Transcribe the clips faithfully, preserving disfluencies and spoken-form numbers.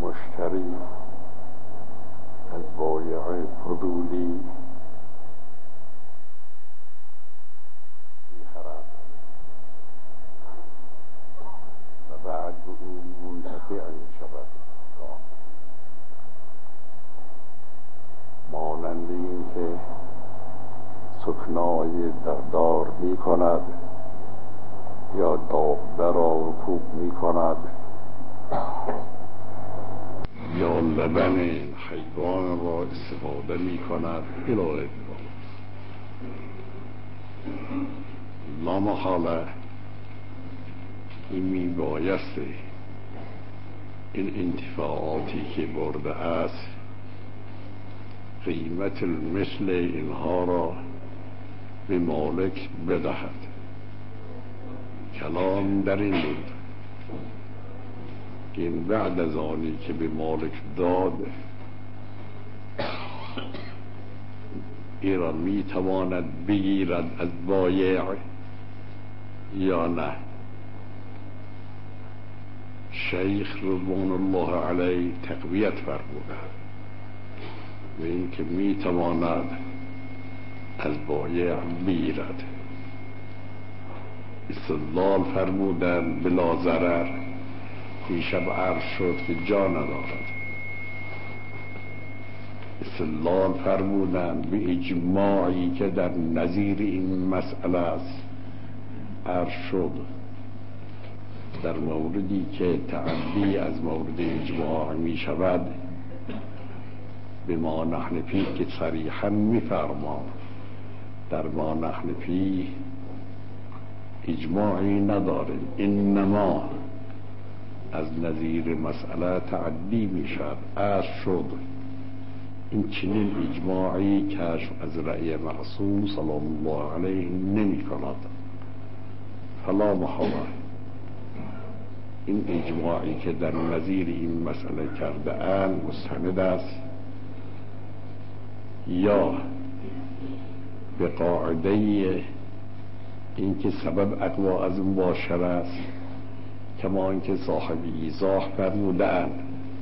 مشتری از بایع فضولی میخرد و بعد به او منتفع میشود، مانند این که سکنای دردار می کند یا دابه را رکوب می کند یا لبن حیوان را استفاده می کند الی آخره. لا محاله این می بایسته این انتفاعاتی که برده است قیمت مثل اینها را به مالک بدهد. کلام در این بود که این بعد از آنی که به مالک داد ایران می تواند بگیرد از بایع یا نه. شیخ رضوان الله علیه تقویت فرموده و این که می تواند از بایع بگیرد. استدلال فرمودن بلا ضرر. دیشب عرض شد که جا ندارد. استدلال فرمودن به اجماعی که در نظیر این مسئله است. عرض شد در موردی که تعدی از مورد اجماع می شود به ما نحن فی که صریحا می فرما در ما نحن فی اجماعی نداریم، انما از نظیر مسئله تعدی می شود. عرض شد این چنین اجماعی کشف از رأی معصوم سلام الله علیه نمی کند. فلا محاله این اجماعی که در نظیر این مسئله کرده اند مستند است یا به قاعده این که سبب اقوا از مباشر است کما اینکه صاحب ایضاح فرموده اند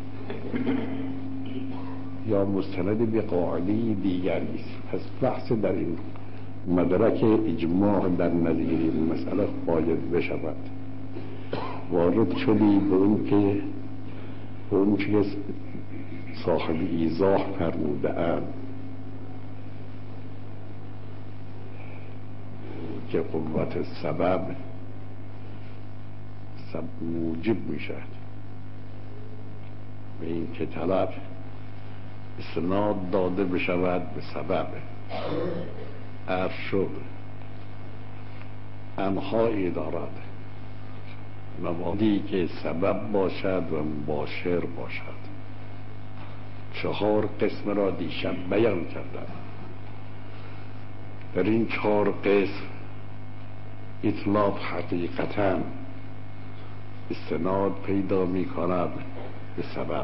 یا مستند به قاعده دیگری است. پس بحث در این مدرک اجماع در نظیر این مسئله باید بشود. وارد شدی به اون که به اون که صاحب ایضاح فرموده اند که قوت سبب سبب موجب می شود به این که طلب استناد داده بشود به سبب. عرض شد انهایی دارد مبادی که سبب باشد و مباشر باشد. چهار قسم را دیشب بیان کردم. در این چهار قسم اطلاق حقیقتا استناد پیدا می کند به سبب.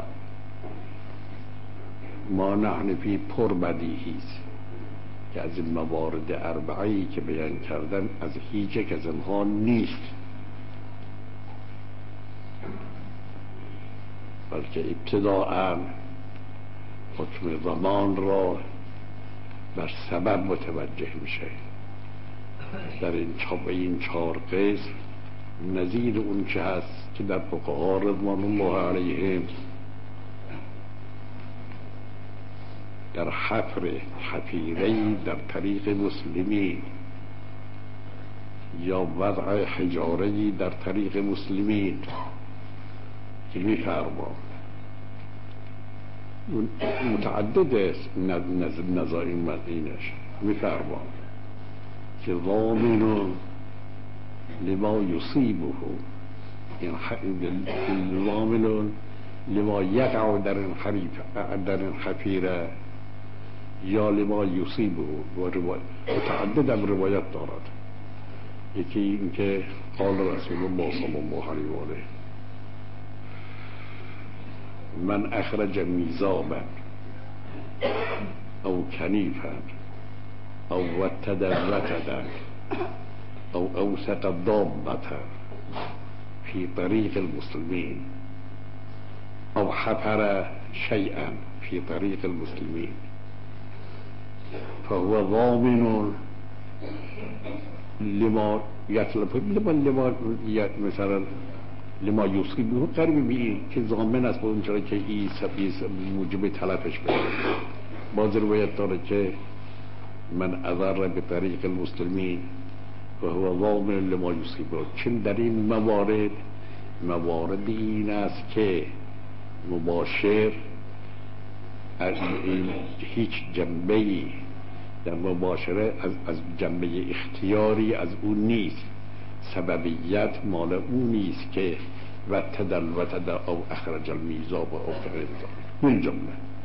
ما نحن فی پر بدیهی است که از این موارد اربعه‌ای که بیان کردن از هیچ یک از آنها نیست، بلکه ابتداءً حکم زمان را بر سبب متوجه میشه. در این چهار این چهار قسم نظیر اون چه هست که در فقها رضوان الله علیهم در حفر حفیره‌ای در طریق مسلمین یا وضع حجاره‌ای در طریق مسلمین که می‌فرما متعدد است نظایر مدینش می‌فرما که ضامن لما یصیبه این ضامن لما یقع در این در این حفیره یا لما یصیبه و متعدد هم روایت دارد. یکی این که قال رسول الله صلی الله علیه و آله من اخرج میزابا او کنیفا او وتد وتدا او اوثق ضابطا فی طریق المسلمین او حفر شيئا في طريق المسلمين فهو ضامن لما يطلب لما لما مثلا لما يصيبه قریب به این که ضامن است به اون چرا که این موجب تلفش بشه. باز روایت داره که من اضر به طریق المسلمین و هو ضامن لما یصیبه. چون در این موارد موارد این است که مباشر از این هیچ جنبه‌ای در مباشره از, از جنبه اختیاری از اون نیست، سببیت مال اون نیست که و تدل و تدل او اخرج المیزاب و او غیر این جمله.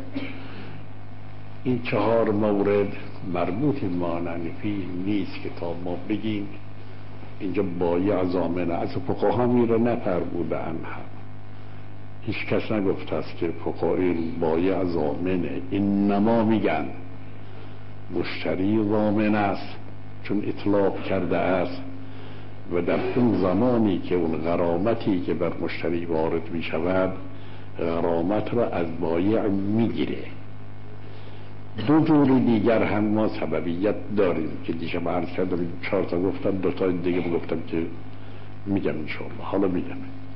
این چهار مورد مربوط مانعنفی نیست که تا ما بگیم اینجا بایع ضامنه. از فقها میره نفرمودن، هم هیچ کس نگفته است که فقهای بایع ضامنه. اینما میگن مشتری ضامن است چون اطلاق کرده است و در اون زمانی که اون غرامتی که بر مشتری وارد می شود غرامت را از بایع میگیره. دو جور دیگر هم ما سببیت داریم که دیشب عرض کردم، چهار تا گفتم، دو تا دیگه گفتم که میگم انشاءالله. حالا میگم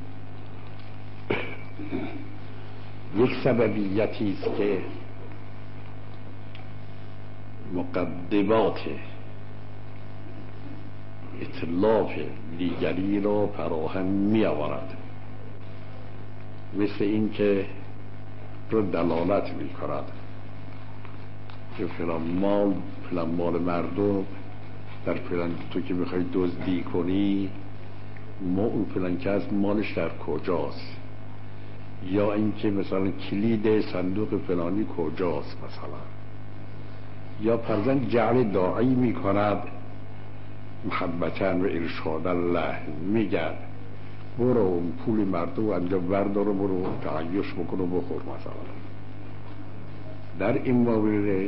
یک سببیتی است که مقدمات اطلاف دیگری را فراهم می آورد، مثل این که رو دلالت می کند که فلان مال فلان مال مردم در فلان تو که میخوای دزدی کنی ما اون فلان کس مالش در کجاست، یا اینکه مثلا کلید صندوق فلانی کجاست مثلا، یا فرزن جعل داعی می کند محبتاً و ارشاد الله، میگن برو پول مردم انجا بردار و برو تعیش بکن و بخور مثلا. در این مورد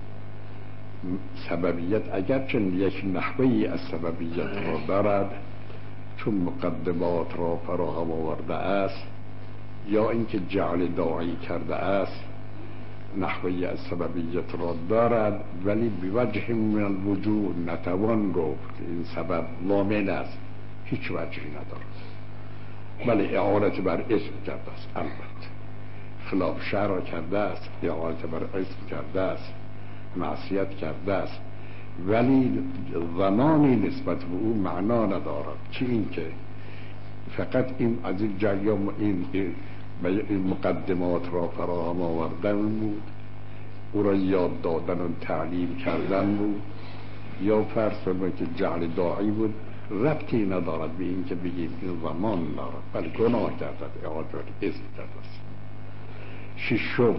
سببیت اگرچه یک نحوهی از سببیت را دارد چون مقدمات را فراهم آورده است، یا اینکه جعل داعی کرده است نحوهی از سببیت را دارد، ولی بوجه من الوجوه نتوان گفت که این سبب ضامن است، هیچ وجهی ندارد. بله اعانت بر اسم کرده است، البته خلاف شرع کرده است، اعانت بر اسم کرده است، معصیت کرده است، ولی ضمانی نسبت به او معنا ندارد. چی این که فقط این از این جریان این, این مقدمات را فراهم آوردن بود، او را یاد دادن و تعلیم کردن بود، یا فرض کنیم که جعل داعی بود، ربطی ندارد به این که بگیم این زمان دارد، بله گناه کرده، اعانت بر اسم کرده است. ششم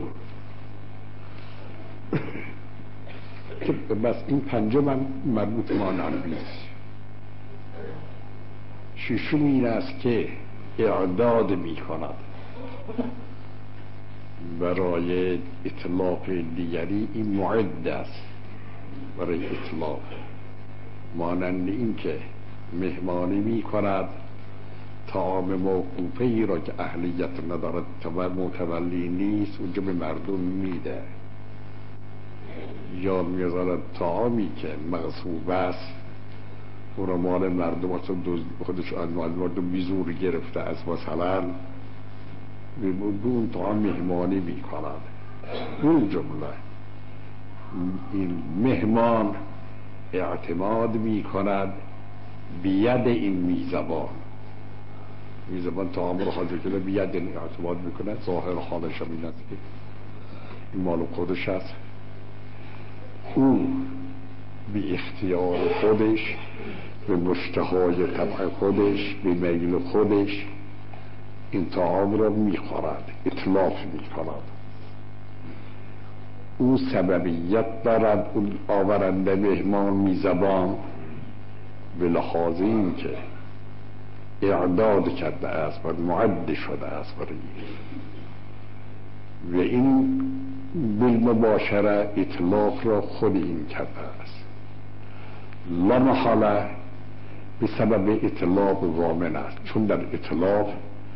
که بس این پنجم هم مربوط مانعنفی است. ششم این است که اعداد می کند برای اطلاف دیگری، این معد است برای اطلاف، مانند این که مهمانی می کند طعام موقوفه ای را که اهلیت ندارد متولی نیست اونجا به مردم میده، یا میذارد طعامی که مغصوب است او را مال مردم اصلا خودش از مردم بیزور گرفته از مثلا به اون طعام مهمانی می کند. اون جمله این مهمان اعتماد می کند بید این میزبان، میزبان طعام رو حاضر کنه بید این اعتماد میکنه، ظاهر حالش هم این است که این مال خودش است، او به اختیار خودش به مشتهای طبع خودش به میل خودش این طعام را میخورد، اطلاف میکند. او سببیت دارد، اون آورنده مهمان میزبان به لحاظ این که اعداد کرده است و معد شده است برای و این بالمباشره اطلاق را خود این کرده است، لا محاله به سبب اطلاق ضامن است، چون در اطلاق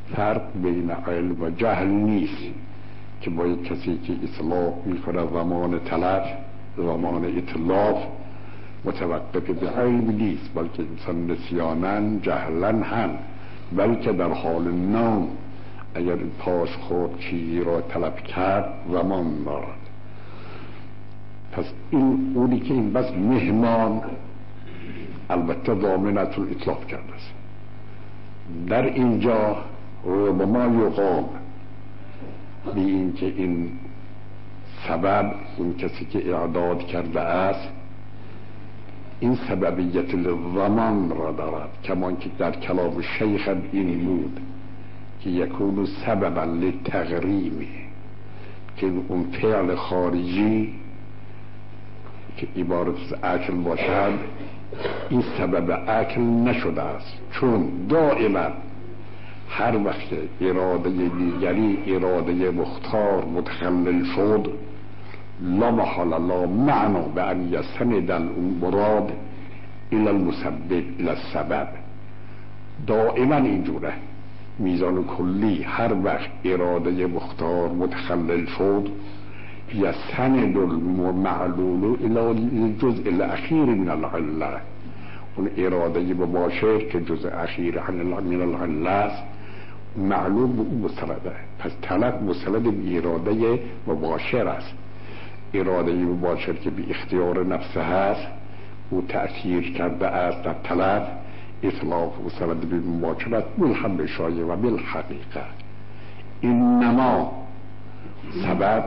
فرق بین علم و جهل نیست که باید کسی که اطلاق میکنه زمان طلب زمان اطلاق متوقف به علم نیست، بلکه انسان نسیانن جهلن هم، بلکه در حال نوم اگر پاش خورد چیزی را طلب کرد زمان دارد. پس این اونی که این بس مهمان البته ضامنت الاطلاق کرده است. در اینجا ربما یقام به این که این سبب اون کسی که اعداد کرده است این سببیت للزمان را دارد، کمان که در کلام شیخ این بود که یکون سببا للتغریم، که اون فعل خارجی که عبارت از عقل باشد این سبب عقل نشده است، چون دائما هر وقت اراده دیگری اراده مختار متخلل شد لا محال لا معنا به ان یستند المراد الى المسبب الى السبب. دائما اینجوره، میزان کلی هر وقت اراده مختار متخلل شد یستند المعلول الى الجزء الاخیر من العله، اون اراده مباشر که جزء اخیر من العله است معلوم به اون مستنده. پس طلب مستند به اراده مباشر است. اراده مباشر که به اختیار نفسه هست او تأثیر کرده است در طلب، اطلاق مستند به مباشر است ملهم شایع و بالحقیقه. اینما سبب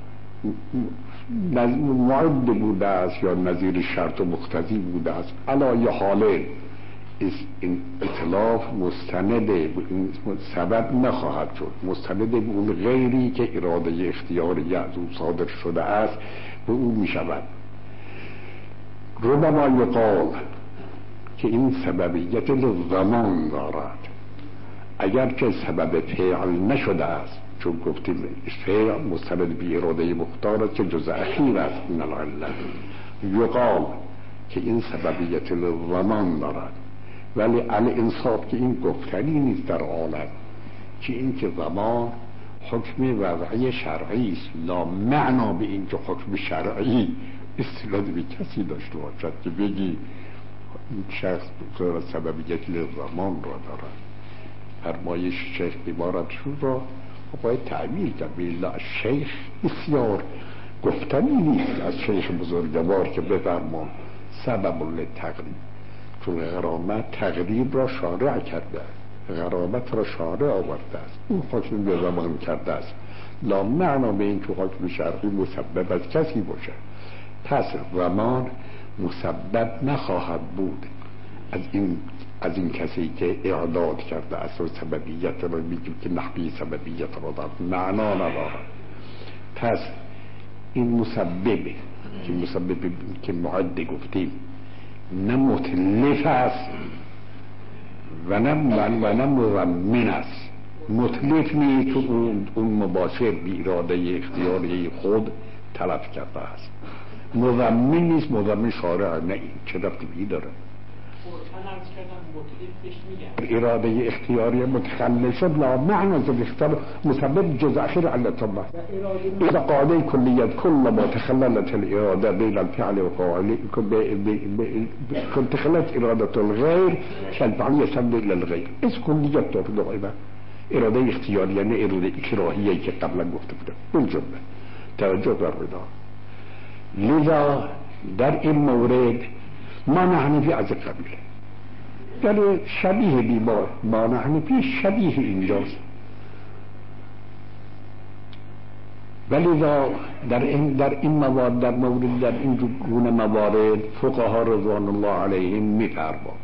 معد بوده است یا نظیر شرط و مقتضی بوده است، علی حاله این اطلاق مستند به این سبب نخواهد شد، مستند به اون غیری که اراده اختیاری از او صادر شده است به او می شود. ربما یقال که این سببیت للزمان دارد، اگر که سبب فعل نشده است، چون گفتیم فعل مستند به اراده مختار است که جزء اخیر است من العله. یقال که این سببیت للزمان دارد، ولی علی انصاف که این گفتنی نیست در عالم که این که زمان حکم وضعی شرعی است، لا معنا به این که حکم شرعی استناد به کسی داشته باشد که بگی این شخص سببیت لزمان را دارد. فرمایش شیخ عبارت شد را باید تعبیر کرد. بالله شیخ بسیار گفتنی نیست از شیخ بزرگوار که بفرمان سبب للتقریب، چون غرامت تقریب را شارع کرده، غرامت را شارع آورده است، این حکم به زمان کرده است، لا معنا به این که حکم شرعی مسبب از کسی باشه. پس زمان مسبب نخواهد بود از این از این کسی که اعداد کرده است و سببیت را میگیم که نحوی سببیت را دارد، معنا ندارد. پس این مسبب که مسبب که معد گفتیم نه متلف است و نه و نه مضمن است. متلف نیست که اون, اون مباشر بی اراده اختیاری خود طلب کرده است. مضمن نیست، مضمن شارع نه، این چه ربطی داره؟ اراده اختیاری متخلل شد لا معنی از اختیار مسبب جزء اخیر علت الله. اذا قاعده کلیت کل ما تخللت الاراده بین الفعل و فاعل كنت تخللت اراده الغیر فالفعل يسند الى الغیر. از کلیت تو دائما اراده اختیاری یعنی اراده اکراهیه که قبلا گفته بودم بالجمله توجه بر بدار. لذا در این مورد ما نحنفی از قبیله یعنی شبیه بیمار ما نحنفی شبیه اینجاست. ولی در این در این موارد در مورد در این گونه موارد فقها رضوان الله علیهم میفرمایند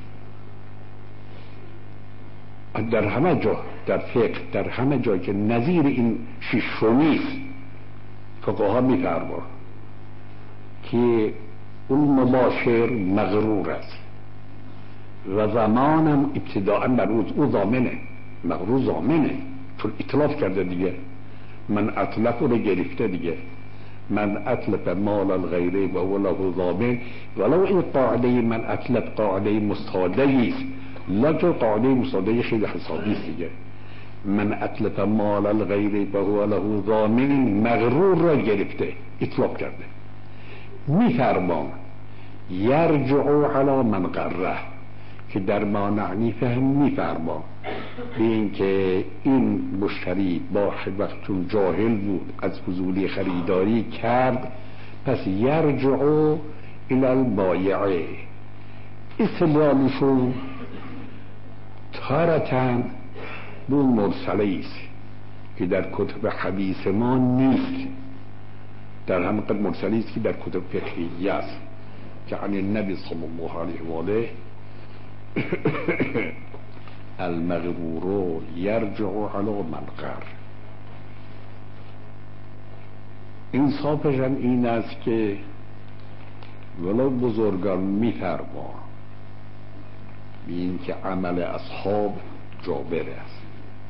در همه جا در فقه در همه جا که نظیر این ششمی فقها میفرمایند که اون مباشر مغرور است و زمانم ابتداء مروز او ضامنه، مغرور ضامنه چون اطلاف کرده دیگه، من اطلف رو گرفته دیگه، من اطلف مال الغیره و هو له ضامن. ولو این قاعده من اطلف قاعده مستاده است، لکن قاعده مستاده خیلی حسابی است دیگه. من اتلف مال الغیر فهو له ضامن مغرور را گرفته، اطلاق کرده. میفرمان یرجع علی من غره که در مانعنی فهم میفرما به این که این مشتری با وقت چون جاهل بود از فضولی خریداری کرد، پس یرجع الی البایعه. استدلالشون تارتن بون مرسله است که در کتب حدیث ما نیست، در همین قد مرسله است که در کتب فقهیه است که عن النبی صلی الله علیه و آله المغرور یرجع علی من غر. انصافش هم این است که ولو بزرگان میفرما به این که عمل اصحاب جابر است،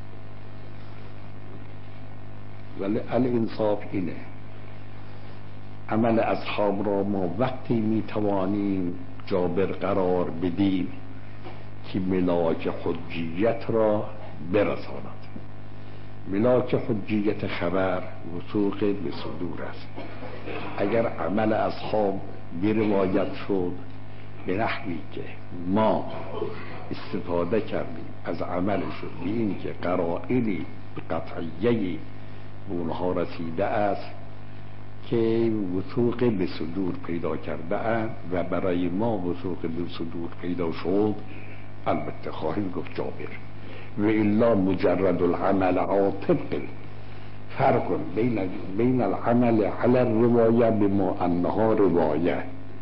ولی الانصاف اینه عمل اصحاب را ما وقتی میتوانیم جابر قرار بدیم که ملاک حجیت را برساند. ملاک حجیت خبر وثوق به صدور است. اگر عمل اصحاب بروایت شد به نحوی که ما استفاده کردیم از عملشون به این که قرائنی قطعیه‌ای به اونها رسیده است که وثوق به صدور پیدا کرده اند و برای ما وثوق به صدور پیدا شد، البته خواهیم گفت جابر. و الا مجرد العمل عاطبق فرق بین بین العمل علی الروایه بما انها روایه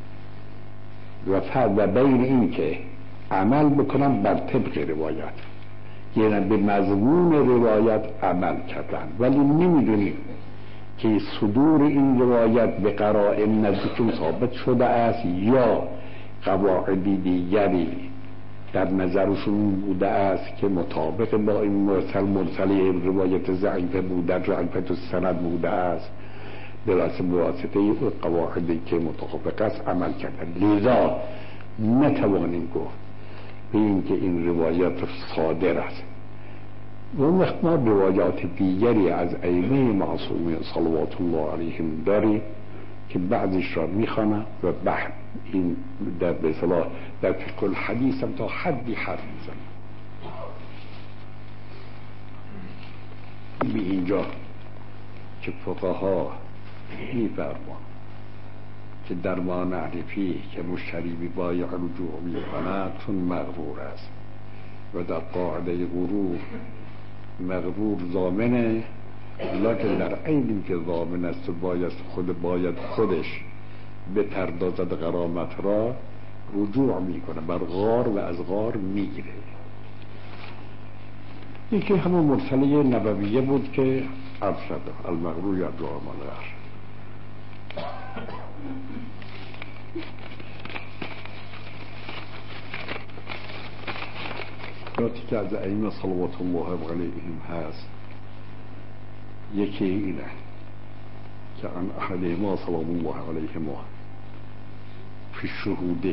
و فرق و بین این که عمل بکنم بر طبق روایت، یعنی به مضمون روایت عمل کردن، ولی نمیدونیم که صدور این روایت به قرائن نزدیکشون ثابت شده است یا قواعدی دیگری در نظرشون بوده است که مطابق با این مرسل مرسله روایت ضعیفه بوده، ضعیفه السند بوده است، به واسطه قواعدی که مطابق است عمل کردن. لذا نتوانیم گفت به این که این روایت صادر است. و وقت ما روایات دیگری از ائمه معصومین صلوات الله علیهم داریم که بعضش را میخوانم و بعد این در به اصطلاح در فقه الحدیث هم تا حدی حرف میزنم. به اینجا که فقها میفرمان که در ما نعرفی که مشتری بی بایع رجوع میکند چون مغرور است و در قاعده غرور مغرور ضامنه، لکن در عین که ضامن است و باید خود باید خودش بپردازد غرامت را، رجوع میکنه بر غار و از غار میگیره. یکی همون مرسله نبویه بود که عرض شده المغرور یا دعا مالغر. راتی که از ائمه صلوات الله علیهم هست، یکی اینه که عن احد ما صلوات الله علیهم فی الشهود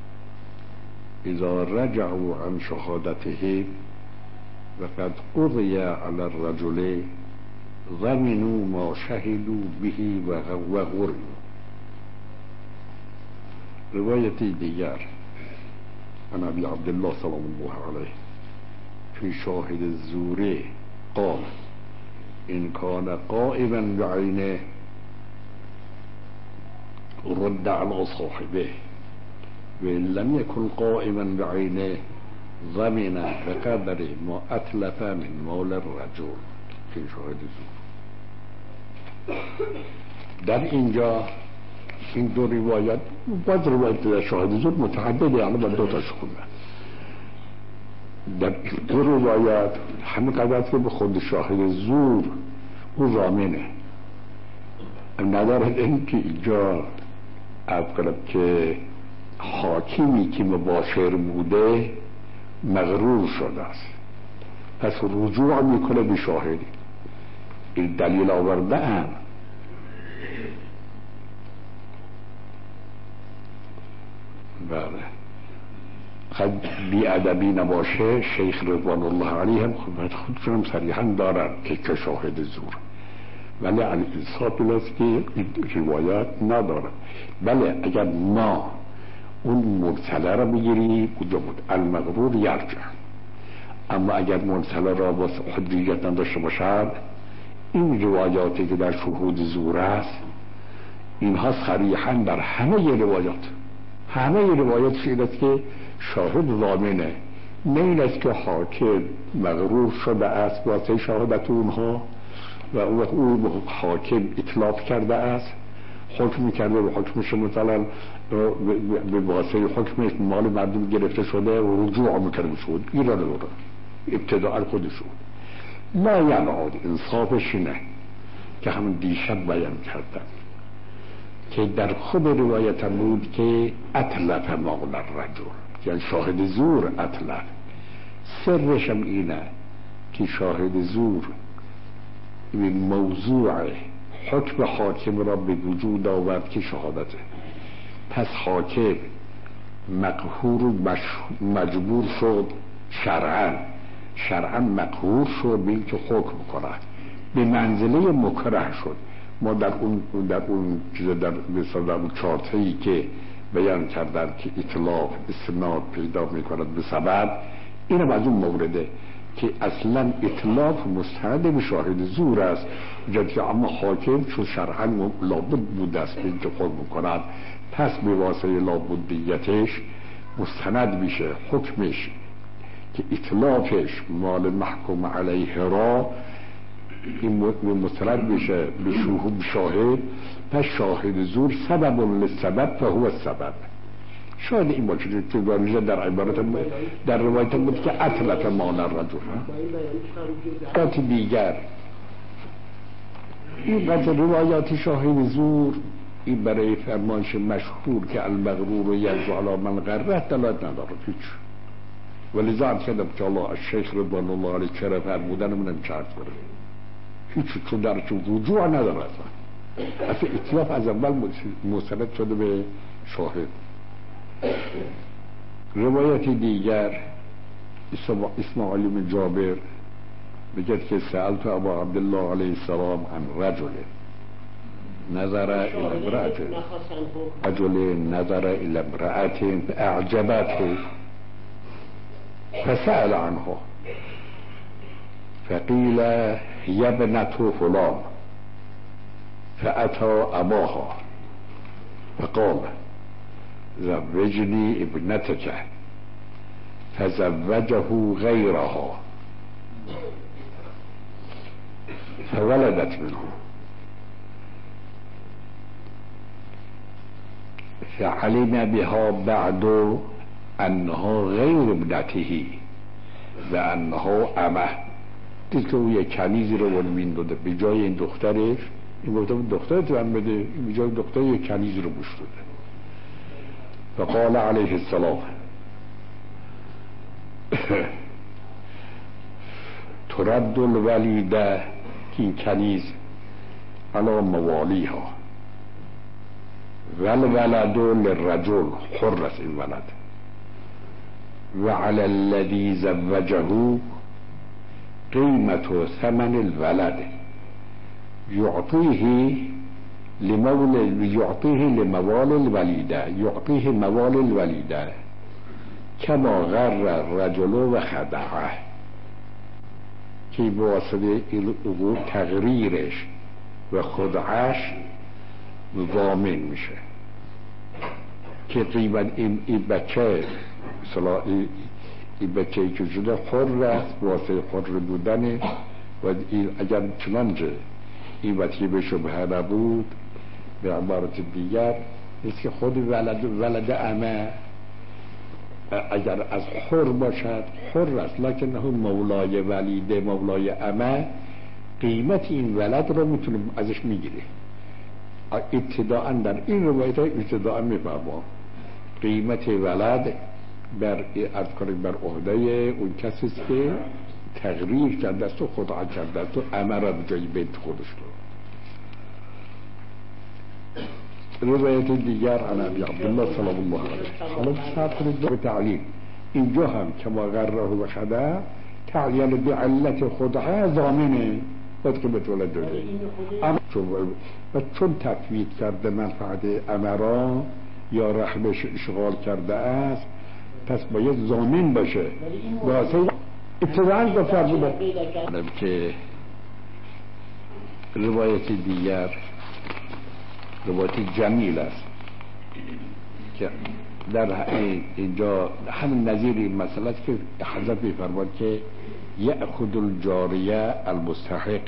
اذا رجعوا عن شهادته وقد قضی علی الرجل ضمنوا ما شهدوا به و غرموا. روایتی دیگر عن ابی عبدالله صلی الله علیه فی شاهد الزور قال ان کان قائما بعینه رد علی صاحبه و ان لم یکن قائما بعینه ضمن بقدر ما اتلف من مال الرجل. فی شاهد زور. در اینجا این دو روایت باز روایت در شاهد زور متعدده، یعنی با دو تاش خوندن. در دو روایت همین قدر که به خود شاهد زور او ضامنه، ندارد این که اینجا افکرم که حاکمی که مباشر بوده مغرور شده است، پس رجوع میکنه به شاهدی. این دلیل آورده ام بله بی‌ادبی نباشه، شیخ رضوان الله علیه هم خودشون صریحا دارن که شاهد زور، ولی الانصاف است که روایت ندارن. بله اگر ما اون مرسله را بگیریم کجا بود؟ المغرور یرجع. اما اگر مرسله را با حجیت نداشته باشد، این روایاتی که در شهود زور است اینها صریحا در همه روایات همه روایات این است که شاهد ضامنه، نه این است که حاکم مغرور شده است واسه شهادت اونها و اون حاکم اطلاق کرده است، حکم کرده و حکمش مثلا به واسه حکمش مال مردم گرفته شده و رجوع میکنه شد، این را نداره، ابتداء خودش شد. لا ینعاد، انصافش اینه که همون دیشب بیان کردم که در خود روایت بود که اطلق مال الرجل، یعنی شاهد زور اطلق. سرش هم اینه که شاهد زور موضوع حکم حاکم را به وجود آورد که شهادته. پس حاکم مقهور و مجبور شد شرعاً شرعاً مقهور شد به اینکه حکم کند، به منزله مکره شد. ما در اون در اون چیز در مثلا اون چارتایی که بیان کردن که اطلاق استناد پیدا میکند به سبب، اینم از اون مورده که اصلا اطلاق مستند به شاهد زور است، جدی اما حاکم چون شرعاً لابد بوده است به اینکه حکم کند، پس به واسطه لابدیتش مستند میشه حکمش که اطلاقش مال محکوم علیه را این مستند میشه به شهود شاهد. پس شاهد زور سبب للسبب فهو السبب. شاید این باشه که در عبارت در روایت بود که اطلق مال الرجل. قطع دیگر این قطع روایات شاهد زور این برای فرمانش مشهور که المغرور یرجع علی من غره دلالت نداره هیچ. ولی زعم کردم که الله الشیخ رضوان الله علیه چرا فرمودن منم چرت کنه هیچ، چون در چون رجوع نداره اصلا اصلا اطلاف از اول مستند شده به شاهد. روایت دیگر اسماعیل بن جابر بگید که سألت ابا عبدالله علیه السلام عن رجل نظر الى امرأة رجل نظر الى امرأة فاعجبته فسأل عنها فقيل هي ابنة فلان فأتى أباها فقال زوجني ابنتك فزوجه غيرها فولدت منه فعلم بها بعد انها غیر ابنته و انها امه. دید که او یک کنیزی رو ونمین داده به جای این دخترش، این گفته بود دخترت هم بده، این به جای دختر یک کنیزی رو بوش داده. فقال علیه السلام ترد الولیده، این کنیز علی موالیها والولد للرجل، حر است این ولد، و علی الذی زوجه قیمت و ثمن الولد یعطیه لمول یعطیه لموال الولیده یعطیه موال الولیده کما غر الرجل و خدعه، که بواسطه این تغریرش و خدعش ضامن میشه که قیمت این, این بچه مثلا این, این بچه ای که شده حر است واسه حر بودن و اگر چنانچه این وطیه به شبهه نبود به عبارت دیگر است که خود ولد ولد امه اگر از حر باشد حر است، لکنه مولای ولیده مولای امه قیمت این ولد را میتونه ازش میگیره. ابتداءً در این روایت های ابتداءً میفرما قیمت ولد بر از کنیم بر عهده اون کسی است که تغییر کرده است و خدعه کرده است و امر را جای بنت خودش رو. روایت دیگر عن ابی عبدالله سلام الله علیه. حالا صبر کنید به تعلیم اینجا هم که ما غره و خدع تعلیل به علت خودها ضامنه صدق به طولت داده اما و چون تفویض کرده منفعت امرا یا رحمش اشغال کرده است پس باید ضامن باشه واسه ابتداعا گفتر بوده که روایت دیگر روایت جمیل است که در اینجا همین نظیر این مسئله است که حضرت می‌فرماید که یأخذ الجاریه المستحق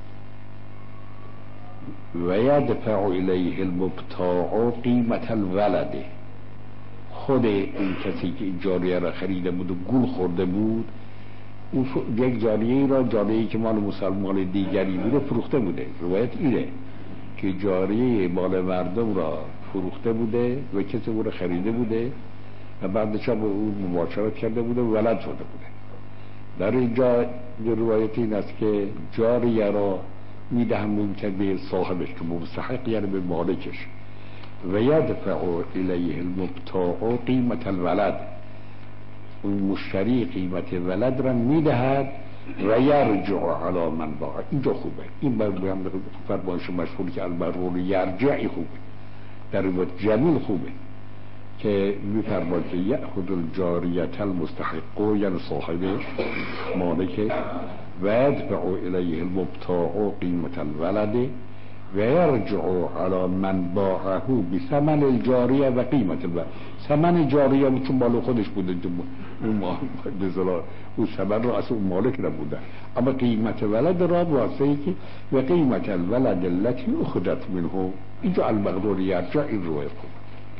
و یدفع الیه المبتاع قیمت الولد. خود این کسی که این جاریه را خریده بود و گول خورده بود اون یک جاریه را جاریه‌ای که مال مسلمان دیگری بوده فروخته بوده. روایت اینه که جاریه مال مردم را فروخته بوده و کسی او را خریده بوده و بعدش با او مباشرت کرده بوده و ولد شده بوده. در اینجا روایت این است که جاریه را میدهم ممکن به صاحبش که مستحق یعنی به مالکش و یدفع الیه المبتاع قیمت الولد. اون مشتری قیمت ولد را میدهد و یرجع علی من باع. اینجا خوبه این بر فرمایش مشهور که المرور یرجعی خوبه. در روایت جمیل خوبه که میفرماید که یأخذ الجاریه المستحق یعنی صاحبش مالکه و یدفع الیه المبتاع قیمت الولد و یرجع علی من باعه بثمن الجاریه و قیمت الولد. ثمن جاریه چون مال خودش بوده اون مال بزلا اون ثمن رو اصلا اون مالک نبوده اما قیمت ولد را واسه که و قیمت الولد التي اخذت منه. اینجا المغرور یرجع این روایت خوب.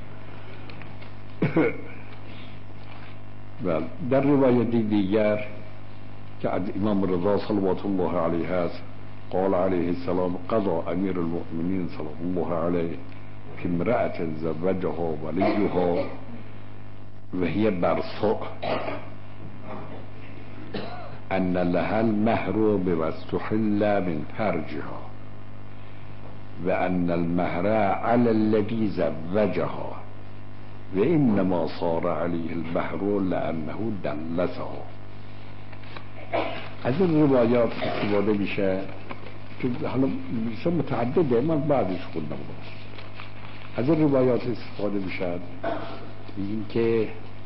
بله در روایت دیگر که از امام رضا صلوات الله علیه است قال علیه السلام قضا امیر المؤمنین صلی الله علیه که امرأة زوجها ولیها و هی برصاء ان لها المهر بمستحل من فرجها و ان المهر على الذي زوجها و انما صار علیه المهر لانه دلسها. از این روایات استفاده میشه که حالا میشه متعدده من بعدش خوندم از این روایات استفاده میشه این که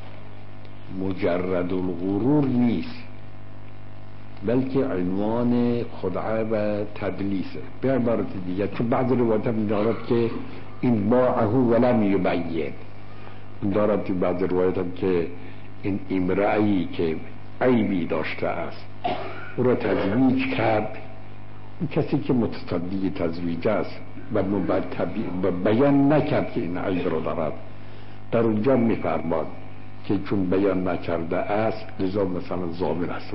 مجرد الغرور نیست بلکه عنوان خدعه و تدلیسه. به عبارت دیگه چون بعض روایات هم دارد که این باعه ولم یبین دارد که بعض روایات هم که این امرأه‌ای که عیبی داشته است او را تزویج کرد. این کسی که متصدی تزویج است و بیان نکرد که این عیب را دارد در اونجا میفرماد که چون بیان نکرده است لذا مثلا ضامن است.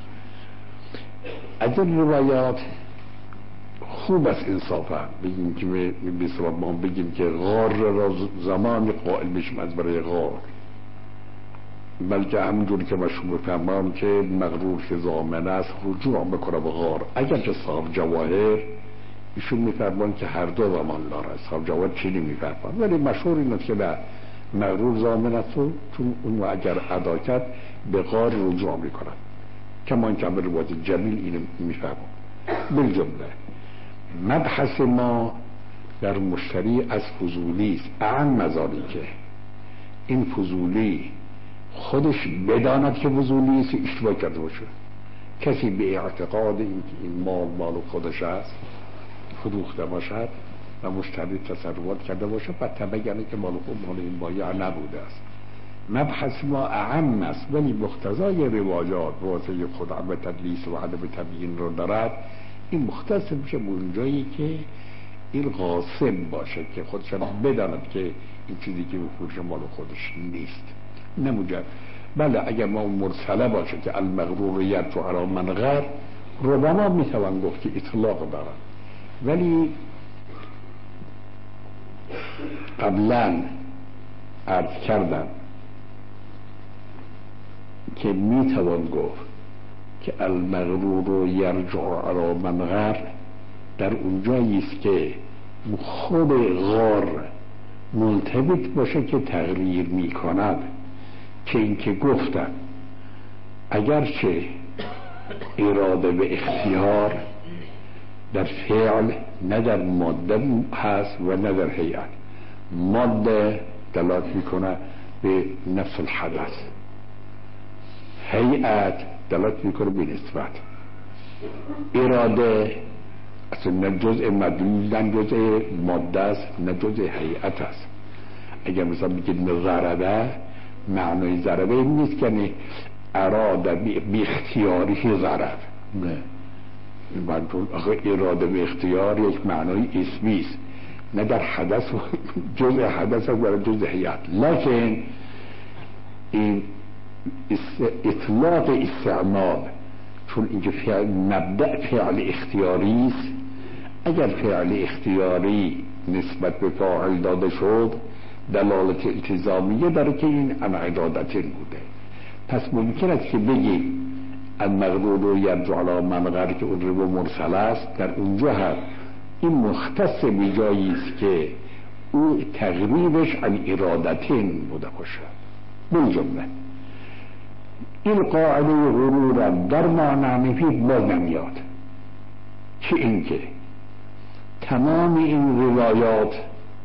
از این روایات خوب است انصافا بگیم که مثلا ما بگیم که غار را زمانی قائل بشیم از برای غار بلکه همونجوری که مشهور فرمان که مغرور که ضامن است رجوع بکنه به غار. اگر که صاحب جواهر ایشون میفرمان که هر دو زمان داره صاحب جواهر چینی میفرمان ولی مشهور این است که نه مغرور ضامن است چون اون اگر ادا کرد به غار رجوع میکنه کمان که به روایت جمیل اینو میفرمان. بالجمله مبحث ما در مشتری از فضولی است. اعم مزاری که این فضولی خودش بداند که فضولی است اشتباه کرده باشه. کسی به اعتقاد این که این مال مال خودش است فروخته باشد و مشتری تصرفات کرده باشه و تبینه که مال خود مال این بایع نبوده است. مبحث ما اعم است ولی مقتضای روایات واسه خدعه و تدلیس و عدم تبیین رو دارد. این مختص میشه به اونجایی که این غاصب باشه که خودش بداند که این چیزی که بفروشه مال خودش نیست نموجد. بله اگر ما مرسله باشه که المغرور یرجع علی من غر ربما میتوان گفت که اطلاق دارد ولی قبلا عرض کردم که میتوان گفت که المغرور یرجع علی من غر در اونجایی است که خود غار ملتبط باشه که تغییر میکند که اینکه گفتن اگرچه اراده و اختیار در فعل نه در ماده هست و نه در هیئت. ماده دلالت میکنه به نفس الحدث، هیئت دلالت میکنه به نسبت. اراده اصلا نه جزء مدلول، نه جزء ماده است، نه جزء هیئت است. اگر مثلا بگید ضربه، معنای ضربه این نیست که اراده بی اختیاری ضرب، نه. آخه اراده به اختیار یک معنای اسمی است، نه در حدث و جزء حدث و در جزء هیئت. لکن این اطلاق استعمال، چون اینکه فعل مبدأ فعل اختیاری است، اگر فعل اختیاری نسبت به فاعل داده شد دلالت التزامیه داره که این انعدادتین بوده. پس ممکن است که بگیم المغرور و یرجع علی من غیر که اون رو مرسل است، در اونجا هم این مختص به جایی است که او تقریبش عن ارادتین بوده باشه. بالجمله این قاعده غرور در معنی نفی باز نمیاد، که اینکه تمام این روایات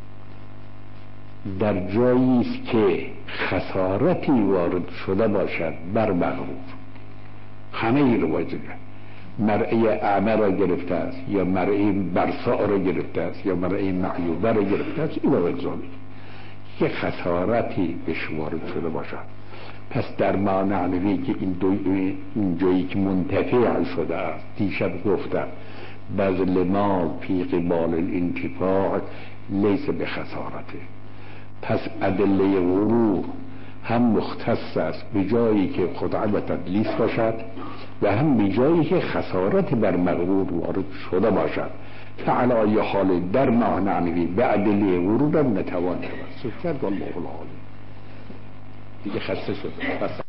در جایی است که خسارتی وارد شده باشد بر مغرور، همه این روایات مرعی اعمى را گرفته است یا مرعی برصاع را گرفته است یا مرعی معیوبه را گرفته است، این را بگذارید که خسارتی بهش وارد شده باشد. پس در معنی که این, دو این جایی که منتفع شده است، دیشب گفتم بذل مال فی قبال الانتفاع لیس به خسارته. پس ادله غرور هم مختص است به جایی که خدعه و تدلیس باشد و هم به جایی که خسارت بر مغرور وارد شده باشد. فعلای حال در معنی به ادله غرور هم نتوان توسط کرد. والله العالم. دیگه خسته شد.